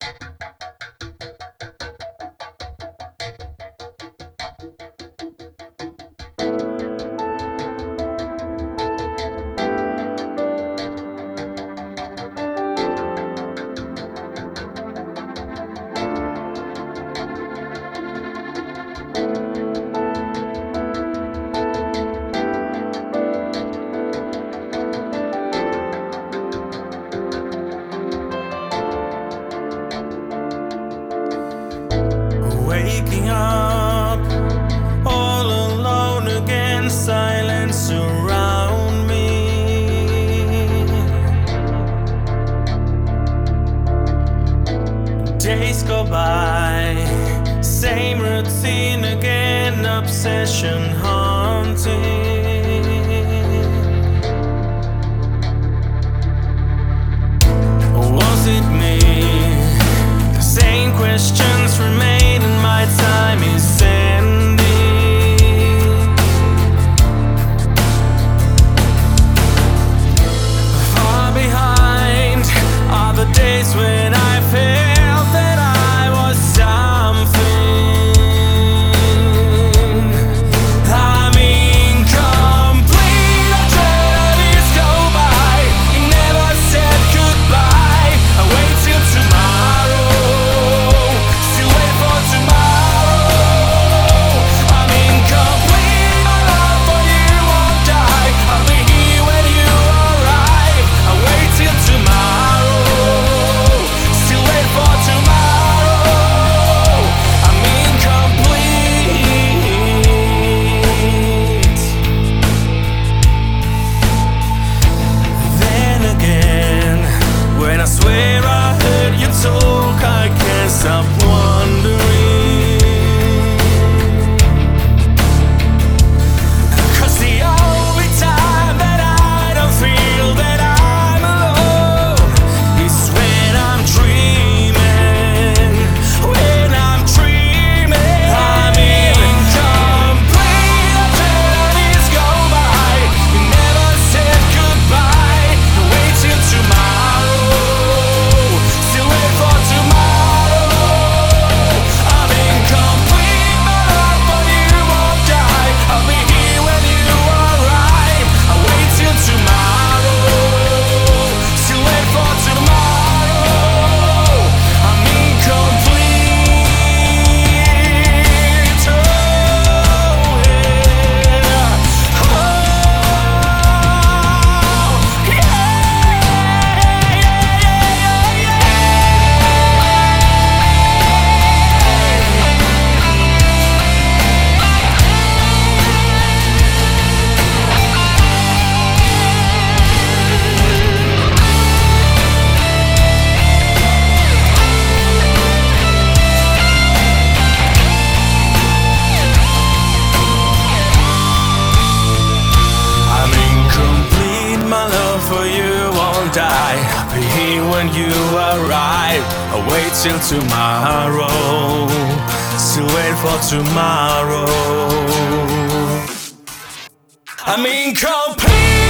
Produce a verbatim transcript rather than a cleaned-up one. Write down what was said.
Waking up all alone again, silence surround me. Days go by, same routine again, obsession haunting. Was it me? The same questions remain, and my time is ending. Far behind are the days when I felt that I was something. I'm incomplete, our journeys go by. You never said goodbye. I wait till tomorrow. I swear I heard you talk, I can't stop wondering. 'Cause the only time that I don't feel that I'm alone is when I'm dreaming, when I'm dreaming. I'm incomplete, our journeys go by. You never said goodbye. Wait till tomorrow. Die. I'll be here when you arrive. I'll wait till tomorrow. Still wait for tomorrow. I'm incomplete.